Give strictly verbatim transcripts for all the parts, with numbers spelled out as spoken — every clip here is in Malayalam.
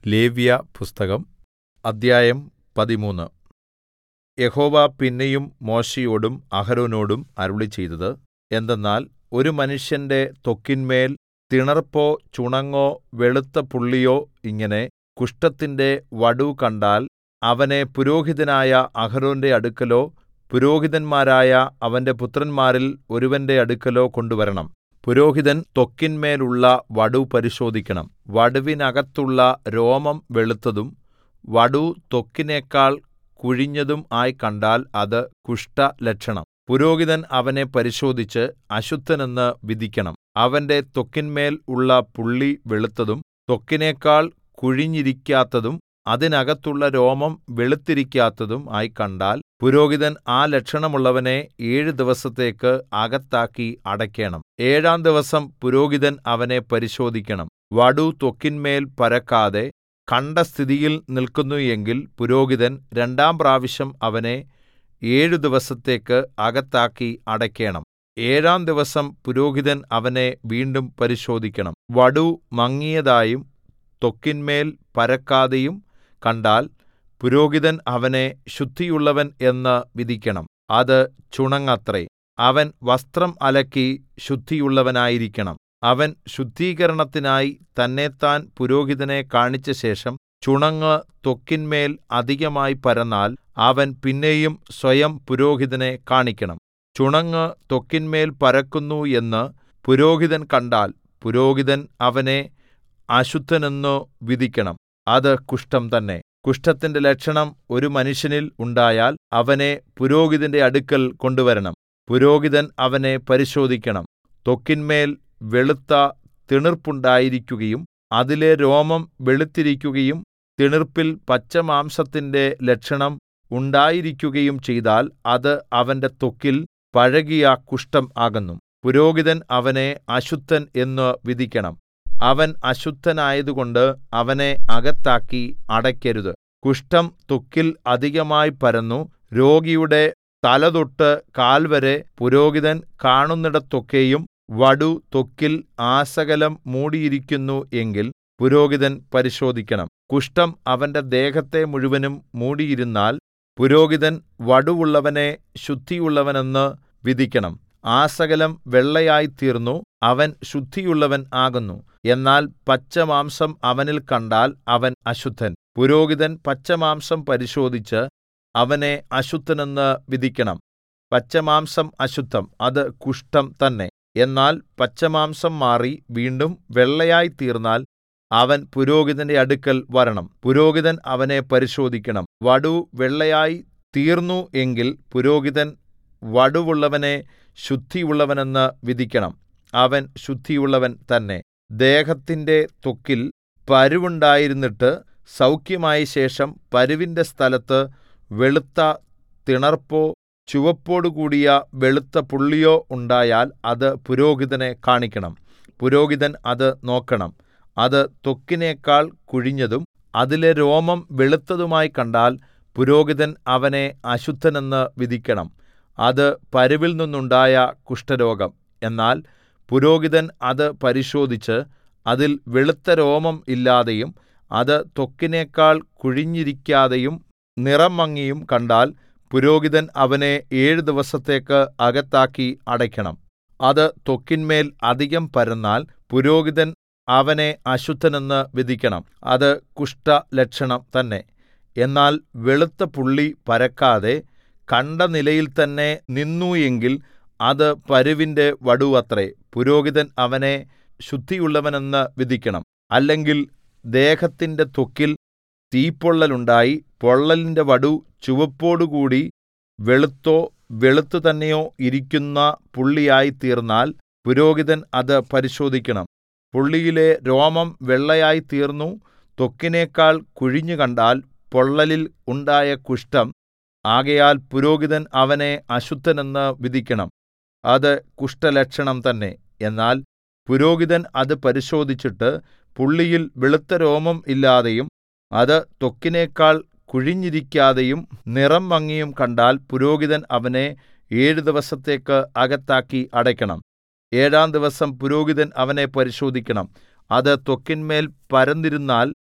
ലേവ്യപുസ്തകം അദ്ധ്യായം പതിമൂന്ന്. യഹോവ പിന്നെയും മോശെയോടും അഹരോനോടും അരുളിച്ചെയ്തത് എന്തെന്നാൽ, ഒരു മനുഷ്യന്റെ ത്വക്കിന്മേൽ തിണർപ്പോ ചുണങ്ങോ വെളുത്ത പുള്ളിയോ ഇങ്ങനെ കുഷ്ഠത്തിന്റെ വടു കണ്ടാൽ അവനെ പുരോഹിതനായ അഹരോന്റെ അടുക്കലോ പുരോഹിതന്മാരായ അവന്റെ പുത്രന്മാരിൽ ഒരുവന്റെ അടുക്കലോ കൊണ്ടുവരണം. പുരോഹിതൻ ത്വക്കിന്മേലുള്ള വടു പരിശോധിക്കണം. വടുവിനകത്തുള്ള രോമം വെളുത്തതും വടു ത്വക്കിനെക്കാൾ കുഴിഞ്ഞതും ആയി കണ്ടാൽ അത് കുഷ്ഠലക്ഷണം. പുരോഹിതൻ അവനെ പരിശോധിച്ച് അശുദ്ധനെന്ന് വിധിക്കണം. അവന്റെ ത്വക്കിന്മേൽ ഉള്ള പുള്ളി വെളുത്തതും ത്വക്കിനെക്കാൾ കുഴിഞ്ഞിരിക്കാത്തതും അതിനകത്തുള്ള രോമം വെളുത്തിരിക്കാത്തതും ആയി കണ്ടാൽ പുരോഹിതൻ ആ ലക്ഷണമുള്ളവനെ ഏഴ് ദിവസത്തേക്ക് അകത്താക്കി അടയ്ക്കേണം. ഏഴാം ദിവസം പുരോഹിതൻ അവനെ പരിശോധിക്കണം. വടു ത്വക്കിന്മേൽ പരക്കാതെ കണ്ട സ്ഥിതിയിൽ നിൽക്കുന്നു എങ്കിൽ പുരോഹിതൻ രണ്ടാം പ്രാവശ്യം അവനെ ഏഴു ദിവസത്തേക്ക് അകത്താക്കി അടയ്ക്കേണം. ഏഴാം ദിവസം പുരോഹിതൻ അവനെ വീണ്ടും പരിശോധിക്കണം. വടു മങ്ങിയതായും ത്വക്കിന്മേൽ പരക്കാതെയും കണ്ടാൽ പുരോഹിതൻ അവനെ ശുദ്ധിയുള്ളവൻ എന്ന് വിധിക്കണം. അത് ചുണങ്ങത്രേ. അവൻ വസ്ത്രം അലക്കി ശുദ്ധിയുള്ളവനായിരിക്കണം. അവൻ ശുദ്ധീകരണത്തിനായി തന്നെത്താൻ പുരോഹിതനെ കാണിച്ചശേഷം ചുണങ്ങ് ത്വക്കിന്മേൽ അധികമായി പരന്നാൽ അവൻ പിന്നെയും സ്വയം പുരോഹിതനെ കാണിക്കണം. ചുണങ്ങ് ത്വക്കിന്മേൽ പരക്കുന്നു എന്ന് പുരോഹിതൻ കണ്ടാൽ പുരോഹിതൻ അവനെ അശുദ്ധനെന്നു വിധിക്കണം. അത് കുഷ്ഠം തന്നെ. കുഷ്ഠത്തിന്റെ ലക്ഷണം ഒരു മനുഷ്യനിൽ ഉണ്ടായാൽ അവനെ പുരോഹിതന്റെ അടുക്കൽ കൊണ്ടുവരണം. പുരോഹിതൻ അവനെ പരിശോധിക്കണം. ത്വക്കിന്മേൽ വെളുത്ത തിണർപ്പുണ്ടായിരിക്കുകയും അതിലെ രോമം വെളുത്തിരിക്കുകയും തിണർപ്പിൽ പച്ചമാംസത്തിന്റെ ലക്ഷണം ഉണ്ടായിരിക്കുകയും ചെയ്താൽ അത് അവന്റെ ത്വക്കിൽ പഴകിയ കുഷ്ഠം ആകുന്നു. പുരോഹിതൻ അവനെ അശുദ്ധൻ എന്ന് വിധിക്കണം. അവൻ അശുദ്ധനായതുകൊണ്ട് അവനെ അകത്താക്കി അടയ്ക്കരുത്. കുഷ്ഠം ത്വക്കിൽ അധികമായി പരന്നു രോഗിയുടെ തലതൊട്ട് കാൽവരെ പുരോഹിതൻ കാണുന്നിടത്തൊക്കെയും വടു ത്വക്കിൽ ആസകലം മൂടിയിരിക്കുന്നു എങ്കിൽ പുരോഹിതൻ പരിശോധിക്കണം. കുഷ്ഠം അവന്റെ ദേഹത്തെ മുഴുവനും മൂടിയിരുന്നാൽ പുരോഹിതൻ വടുവുള്ളവനെ ശുദ്ധിയുള്ളവനെന്ന് വിധിക്കണം. ആസകലം വെള്ളയായിത്തീർന്നു, അവൻ ശുദ്ധിയുള്ളവൻ ആകുന്നു. എന്നാൽ പച്ചമാംസം അവനിൽ കണ്ടാൽ അവൻ അശുദ്ധൻ. പുരോഹിതൻ പച്ചമാംസം പരിശോധിച്ച് അവനെ അശുദ്ധനെന്ന് വിധിക്കണം. പച്ചമാംസം അശുദ്ധം, അത് കുഷ്ഠം തന്നെ. എന്നാൽ പച്ചമാംസം മാറി വീണ്ടും വെള്ളയായിത്തീർന്നാൽ അവൻ പുരോഹിതന്റെ അടുക്കൽ വരണം. പുരോഹിതൻ അവനെ പരിശോധിക്കണം. വടു വെള്ളയായി തീർന്നു എങ്കിൽ പുരോഹിതൻ വടുവുള്ളവനെ ശുദ്ധിയുള്ളവനെന്ന് വിധിക്കണം. അവൻ ശുദ്ധിയുള്ളവൻ തന്നെ. ദേഹത്തിന്റെ ത്വക്കിൽ പരുവുണ്ടായിരുന്നിട്ട് സൗഖ്യമായ ശേഷം പരുവിന്റെ സ്ഥലത്ത് വെളുത്ത തിണർപ്പോ ചുവപ്പോടുകൂടിയ വെളുത്ത പുള്ളിയോ ഉണ്ടായാൽ അത് പുരോഹിതനെ കാണിക്കണം. പുരോഹിതൻ അത് നോക്കണം. അത് ത്വക്കിനെക്കാൾ കുഴിഞ്ഞതും അതിലെ രോമം വെളുത്തതുമായി കണ്ടാൽ പുരോഹിതൻ അവനെ അശുദ്ധനെന്ന് വിധിക്കണം. അത് പരുവിൽ നിന്നുണ്ടായ കുഷ്ഠരോഗം. എന്നാൽ പുരോഹിതൻ അത് പരിശോധിച്ച് അതിൽ വെളുത്ത രോമം ഇല്ലാതെയും അത് ത്വക്കിനെക്കാൾ കുഴിഞ്ഞിരിക്കാതെയും നിറം മങ്ങിയും കണ്ടാൽ പുരോഹിതൻ അവനെ ഏഴു ദിവസത്തേക്ക് അകത്താക്കി അടയ്ക്കണം. അത് ത്വക്കിന്മേൽ അധികം പരന്നാൽ പുരോഹിതൻ അവനെ അശുദ്ധനെന്ന് വിധിക്കണം. അത് കുഷ്ഠലക്ഷണം തന്നെ. എന്നാൽ വെളുത്ത പുള്ളി പരക്കാതെ കണ്ട നിലയിൽ തന്നെ നിന്നു എങ്കിൽ അത് പരുവിന്റെ വടു അത്രേ. പുരോഹിതൻ അവനെ ശുദ്ധിയുള്ളവനെന്ന് വിധിക്കണം. അല്ലെങ്കിൽ ദേഹത്തിന്റെ ത്വക്കിൽ തീപ്പൊള്ളലുണ്ടായി പൊള്ളലിന്റെ വടു ചുവപ്പോടുകൂടി വെളുത്തോ വെളുത്തു തന്നെയോ ഇരിക്കുന്ന പുള്ളിയായിത്തീർന്നാൽ പുരോഹിതൻ അത് പരിശോധിക്കണം. പുള്ളിയിലെ രോമം വെള്ളയായിത്തീർന്നു ത്വക്കിനെക്കാൾ കുഴിഞ്ഞു കണ്ടാൽ പൊള്ളലിൽ ഉണ്ടായ കുഷ്ഠം ആകയാൽ പുരോഹിതൻ അവനെ അശുദ്ധനെന്ന് വിധിക്കണം. അത് കുഷ്ഠലക്ഷണം തന്നെ. എന്നാൽ പുരോഹിതൻ അത് പരിശോധിച്ചിട്ട് പുള്ളിയിൽ വെളുത്ത രോമം ഇല്ലാതെയും അത് ത്വക്കിനെക്കാൾ കുഴിഞ്ഞിരിക്കാതെയും നിറം മങ്ങിയും കണ്ടാൽ പുരോഹിതൻ അവനെ ഏഴു ദിവസത്തേക്ക് അകത്താക്കി അടയ്ക്കണം. ഏഴാം ദിവസം പുരോഹിതൻ അവനെ പരിശോധിക്കണം. അത് ത്വക്കിന്മേൽ പരന്നിരുന്നാൽ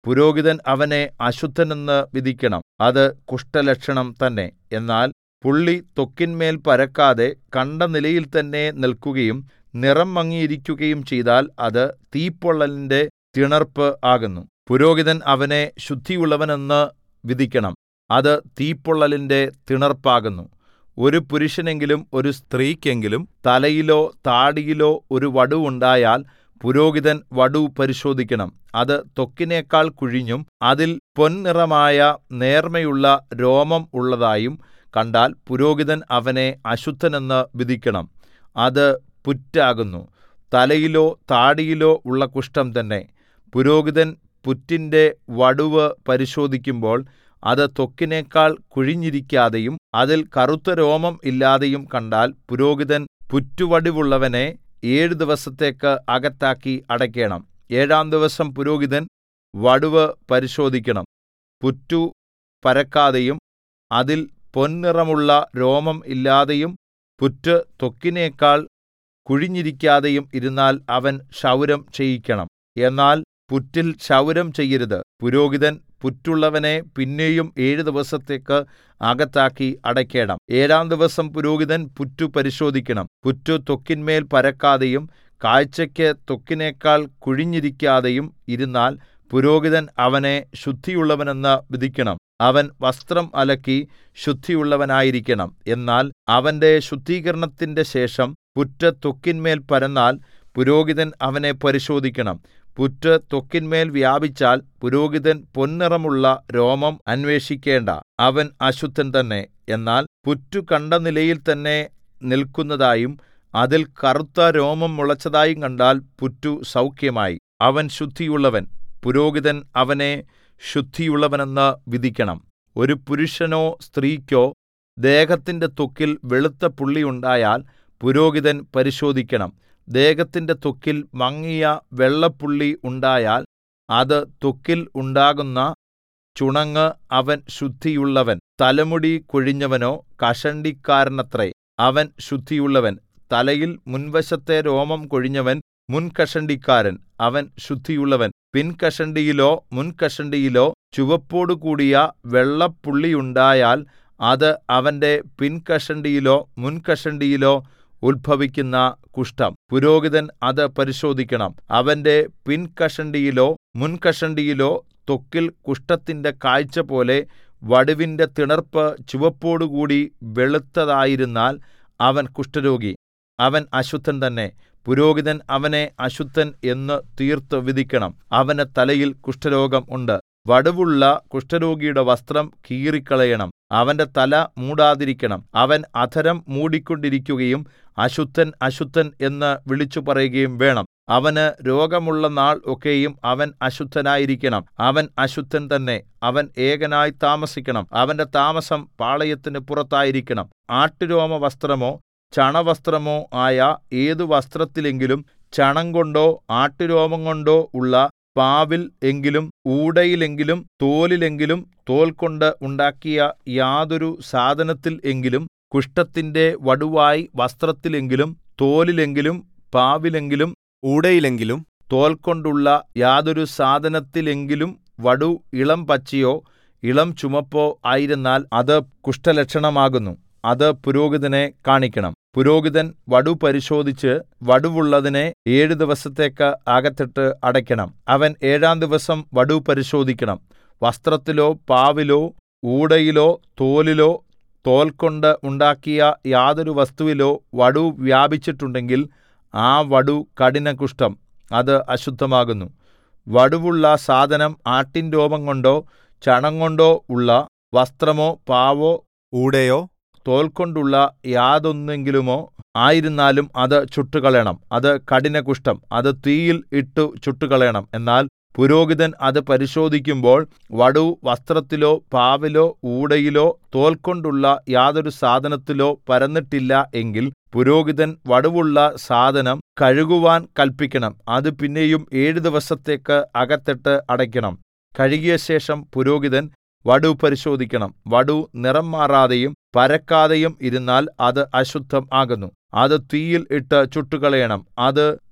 പുരോഹിതൻ അവനെ അശുദ്ധനെന്ന് വിധിക്കണം. അത് കുഷ്ഠലക്ഷണം തന്നെ. എന്നാൽ പുള്ളി ത്വക്കിന്മേൽ പരക്കാതെ കണ്ട നിലയിൽ തന്നെ നിൽക്കുകയും നിറം മങ്ങിയിരിക്കുകയും ചെയ്താൽ അത് തീപ്പൊള്ളലിന്റെ തിണർപ്പ് ആകുന്നു. പുരോഹിതൻ അവനെ ശുദ്ധിയുള്ളവനെന്ന് വിധിക്കണം. അത് തീപ്പൊള്ളലിന്റെ തിണർപ്പാകുന്നു. ഒരു പുരുഷനെങ്കിലും ഒരു സ്ത്രീക്കെങ്കിലും തലയിലോ താടിയിലോ ഒരു വടു ഉണ്ടായാൽ പുരോഹിതൻ വടു പരിശോധിക്കണം. അത് ത്വക്കിനെക്കാൾ കുഴിഞ്ഞും അതിൽ പൊൻനിറമായ നേർമ്മയുള്ള രോമം ഉള്ളതായും കണ്ടാൽ പുരോഹിതൻ അവനെ അശുദ്ധനെന്ന് വിധിക്കണം. അത് പുറ്റാകുന്നു. തലയിലോ താടിയിലോ ഉള്ള കുഷ്ഠം തന്നെ. പുരോഹിതൻ പുറ്റിന്റെ വടുവ് പരിശോധിക്കുമ്പോൾ അത് ത്വക്കിനെക്കാൾ കുഴിഞ്ഞിരിക്കാതെയും അതിൽ കറുത്ത രോമം ഇല്ലാതെയും കണ്ടാൽ പുരോഹിതൻ പുറ്റുവടിവുള്ളവനെ ഏഴു ദിവസത്തേക്ക് അകത്താക്കി അടയ്ക്കേണം. ഏഴാം ദിവസം പുരോഹിതൻ വടുവ് പരിശോധിക്കണം. പുറ്റു പരക്കാതെയും അതിൽ പൊൻനിറമുള്ള രോമം ഇല്ലാതെയും പുറ്റ് ത്വക്കിനെക്കാൾ കുഴിഞ്ഞിരിക്കാതെയും ഇരുന്നാൽ അവൻ ക്ഷൗരം ചെയ്യിക്കണം. എന്നാൽ പുറ്റിൽ ക്ഷൗരം ചെയ്യരുത്. പുരോഹിതൻ പുറ്റുള്ളവനെ പിന്നെയും ഏഴു ദിവസത്തേക്ക് അകത്താക്കി അടയ്ക്കേണം. ഏഴാം ദിവസം പുരോഹിതൻ പുറ്റു പരിശോധിക്കണം. പുറ്റു ത്വക്കിന്മേൽ പരക്കാതെയും കാഴ്ചയ്ക്ക് ത്വക്കിനെക്കാൾ കുഴിഞ്ഞിരിക്കാതെയും ഇരുന്നാൽ പുരോഹിതൻ അവനെ ശുദ്ധിയുള്ളവനെന്ന് വിധിക്കണം. അവൻ വസ്ത്രം അലക്കി ശുദ്ധിയുള്ളവനായിരിക്കണം. എന്നാൽ അവന്റെ ശുദ്ധീകരണത്തിന്റെ ശേഷം പുറ്റ് ത്വക്കിന്മേൽ പരന്നാൽ പുരോഹിതൻ അവനെ പരിശോധിക്കണം. പുറ്റ് ത്വക്കിന്മേൽ വ്യാപിച്ചാൽ പുരോഹിതൻ പൊൻനിറമുള്ള രോമം അന്വേഷിക്കേണ്ട. അവൻ അശുദ്ധൻ തന്നെ. എന്നാൽ പുറ്റു കണ്ട നിലയിൽ തന്നെ നിൽക്കുന്നതായും അതിൽ കറുത്ത രോമം മുളച്ചതായും കണ്ടാൽ പുറ്റു സൗഖ്യമായി. അവൻ ശുദ്ധിയുള്ളവൻ. പുരോഹിതൻ അവനെ ശുദ്ധിയുള്ളവനെന്ന് വിധിക്കണം. ഒരു പുരുഷനോ സ്ത്രീക്കോ ദേഹത്തിന്റെ ത്വക്കിൽ വെളുത്ത പുള്ളി ഉണ്ടായാൽ പുരോഹിതൻ പരിശോധിക്കണം. ദേഹത്തിന്റെ ത്വക്കിൽ മങ്ങിയ വെള്ളപ്പുള്ളി ഉണ്ടായാൽ അത് ത്വക്കിൽ ഉണ്ടാകുന്ന ചുണങ്ങ്. അവൻ ശുദ്ധിയുള്ളവൻ. തലമുടി കൊഴിഞ്ഞവനോ കഷണ്ടിക്കാരനത്രേ, അവൻ ശുദ്ധിയുള്ളവൻ. തലയിൽ മുൻവശത്തെ രോമം കൊഴിഞ്ഞവൻ മുൻകഷണ്ടിക്കാരൻ, അവൻ ശുദ്ധിയുള്ളവൻ. പിൻകഷണ്ടിയിലോ മുൻകഷണ്ടിയിലോ ചുവപ്പോടുകൂടിയ വെള്ളപ്പുള്ളിയുണ്ടായാൽ അത് അവന്റെ പിൻകഷണ്ടിയിലോ മുൻകഷണ്ടിയിലോ ഉത്ഭവിക്കുന്ന കുഷ്ഠം. പുരോഹിതൻ അത് പരിശോധിക്കണം. അവന്റെ പിൻകഷണ്ടിയിലോ മുൻകഷണ്ടിയിലോ ത്വക്കിൽ കുഷ്ഠത്തിന്റെ കാഴ്ച പോലെ വടുവിന്റെ തിണർപ്പ് ചുവപ്പോടുകൂടി വെളുത്തതായിരുന്നാൽ അവൻ കുഷ്ഠരോഗി. അവൻ അശുദ്ധൻ തന്നെ. പുരോഹിതൻ അവനെ അശുദ്ധൻ എന്ന് തീർത്ത് വിധിക്കണം. അവന് തലയിൽ കുഷ്ഠരോഗം ഉണ്ട്. വടുവുള്ള കുഷ്ഠരോഗിയുടെ വസ്ത്രം കീറിക്കളയണം. അവന്റെ തല മൂടാതിരിക്കണം. അവൻ അധരം മൂടിക്കൊണ്ടിരിക്കുകയും അശുദ്ധൻ അശുദ്ധൻ എന്ന് വിളിച്ചു പറയുകയും വേണം. അവന് രോഗമുള്ള നാൾ ഒക്കെയും അവൻ അശുദ്ധനായിരിക്കണം. അവൻ അശുദ്ധൻ തന്നെ. അവൻ ഏകനായി താമസിക്കണം. അവന്റെ താമസം പാളയത്തിന് പുറത്തായിരിക്കണം. ആട്ടുരോമ വസ്ത്രമോ ചണവസ്ത്രമോ ആയ ഏതു വസ്ത്രത്തിലെങ്കിലും ചണം കൊണ്ടോ ആട്ടുരോമം കൊണ്ടോ ഉള്ള പാവിൽ എങ്കിലും ഊടയിലെങ്കിലും തോലിലെങ്കിലും തോൽ കൊണ്ട് ഉണ്ടാക്കിയ യാതൊരു സാധനത്തിൽ എങ്കിലും കുഷ്ഠത്തിന്റെ വടുവായി വസ്ത്രത്തിലെങ്കിലും തോലിലെങ്കിലും പാവിലെങ്കിലും ഊടയിലെങ്കിലും തോൽ കൊണ്ടുള്ള യാതൊരു സാധനത്തിലെങ്കിലും വടു ഇളം പച്ചയോ ഇളം ചുമപ്പോ ആയിരുന്നാൽ അത് കുഷ്ഠലക്ഷണമാകുന്നു. അത് പുരോഹിതനെ കാണിക്കണം. പുരോഹിതൻ വടു പരിശോധിച്ച് വടുവുള്ളതിനെ ഏഴു ദിവസത്തേക്ക് അകത്തിട്ട് അടയ്ക്കണം. അവൻ ഏഴാം ദിവസം വടു പരിശോധിക്കണം. വസ്ത്രത്തിലോ പാവിലോ ഊടയിലോ തോലിലോ തോൽ കൊണ്ട് ഉണ്ടാക്കിയ യാതൊരു വസ്തുവിലോ വടു വ്യാപിച്ചിട്ടുണ്ടെങ്കിൽ ആ വടു കഠിനകുഷ്ഠം, അത് അശുദ്ധമാകുന്നു. വടുവുള്ള സാധനം ആട്ടിൻ രോമം കൊണ്ടോ ചണം കൊണ്ടോ ഉള്ള വസ്ത്രമോ പാവോ ഊടയോ തോൽ കൊണ്ടുള്ള യാതൊന്നെങ്കിലുമോ ആയിരുന്നാലും അത് ചുട്ടുകളയണം. അത് കഠിനകുഷ്ഠം, അത് തീയിൽ ഇട്ടു ചുട്ടുകളയണം. എന്നാൽ പുരോഹിതൻ അത് പരിശോധിക്കുമ്പോൾ വടു വസ്ത്രത്തിലോ പാവിലോ ഊടയിലോ തോൽ കൊണ്ടുള്ള യാതൊരു സാധനത്തിലോ പരന്നിട്ടില്ല എങ്കിൽ പുരോഹിതൻ വടുവുള്ള സാധനം കഴുകുവാൻ കല്പിക്കണം. അത് പിന്നെയും ഏഴു ദിവസത്തേക്ക് അകത്തിട്ട് അടയ്ക്കണം. കഴുകിയ ശേഷം പുരോഹിതൻ വടു പരിശോധിക്കണം. വടു നിറം മാറാതെയും പരക്കാതെയും ഇരുന്നാൽ അത് അശുദ്ധം ആകുന്നു. അത് തീയിൽ ഇട്ട് ചുട്ടുകളയണം. അത്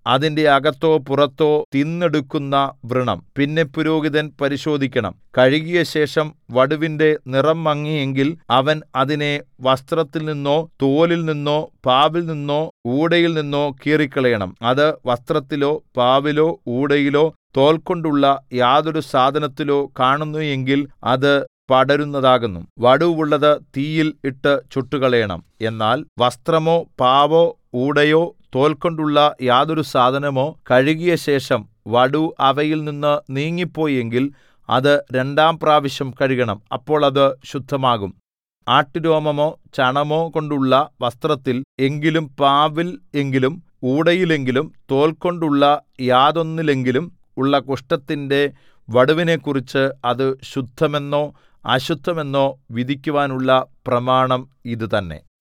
അതിന്റെ അകത്തോ പുറത്തോ തിന്നെടുക്കുന്ന വ്രണം പിന്നെ പുരോഹിതൻ പരിശോധിക്കണം. കഴുകിയ ശേഷം വടുവിന്റെ നിറം മങ്ങിയെങ്കിൽ അവൻ അതിനെ വസ്ത്രത്തിൽ നിന്നോ തോലിൽ നിന്നോ പാവിൽ നിന്നോ ഊടയിൽ നിന്നോ കീറിക്കളയണം. അത് വസ്ത്രത്തിലോ പാവിലോ ഊടയിലോ തോൽകൊണ്ടുള്ള യാതൊരു സാധനത്തിലോ കാണുന്നു എങ്കിൽ അത് പടരുന്നതാകുന്നു. വടുവുള്ളത് തീയിൽ ഇട്ട് ചുട്ടുകളയണം. എന്നാൽ വസ്ത്രമോ പാവോ ഊടയോ തോൽകൊണ്ടുള്ള യാതൊരു സാധനമോ കഴുകിയ ശേഷം വടു അവയിൽ നിന്ന് നീങ്ങിപ്പോയി എങ്കിൽ അത് രണ്ടാം പ്രാവശ്യം കഴുകണം. അപ്പോൾ അത് ശുദ്ധമാകും. ആട്ടുരോമമോ ചണമോ കൊണ്ടുള്ള വസ്ത്രത്തിൽ എങ്കിലും പാവിൽ എങ്കിലും ഊടയിലെങ്കിലും തോൽകൊണ്ടുള്ള യാതൊന്നിലെങ്കിലും ഉള്ള കുഷ്ഠത്തിന്റെ വടുവിനെക്കുറിച്ച് അത് ശുദ്ധമെന്നോ അശുദ്ധമെന്നോ വിധിക്കുവാനുള്ള പ്രമാണം ഇതുതന്നെ.